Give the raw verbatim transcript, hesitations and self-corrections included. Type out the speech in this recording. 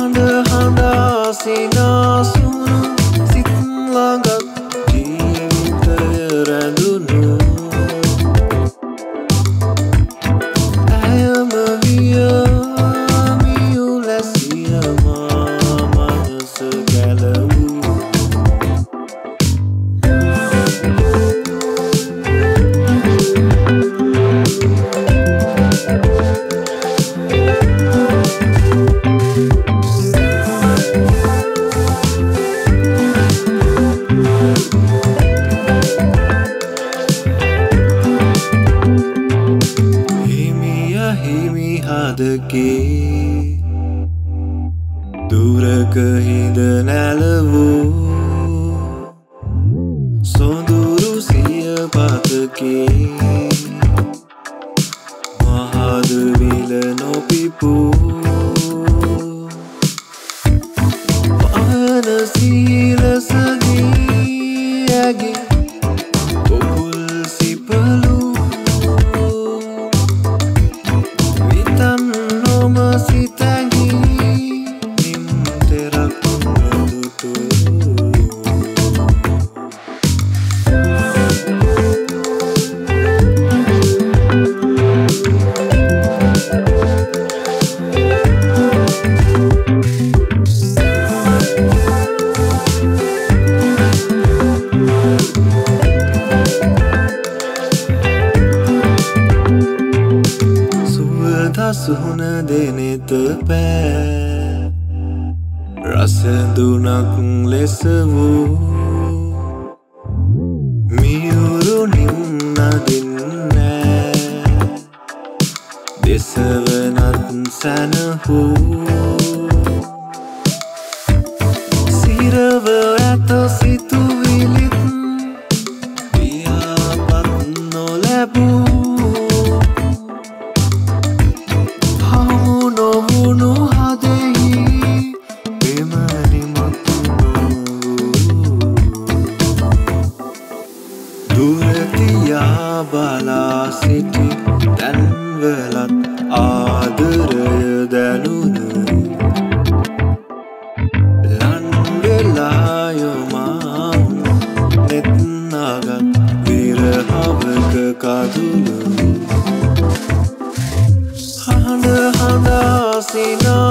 handa handa sinasunu sit langat ජීවිතය රැඳුණු ඇයම විය මියු ලැසිය මා මනස ගැලවූ හදකේ දුරක හිඳ නැලවූ සොඳුරු සිය පතකේ මහද විල නොපිපූ පහන සීලසදී ඇගේ කොකුල් සිපලු සුහුණ දෙනෙත පෑ රසදුනක් ලෙස වූ මියුරු නින්නදින්නෑ දෙසවනත් සැනහූ සිරව ඇත සිතුවිලිත් පියාපත් නොලැබූ දුරතියා බලා සිටි තැන්වලත් ආදරය දැනුණු ලන්වෙලා යොමාවුන නෙත්නාගත් විරහවක කදුළු හඬ හඬා සිනා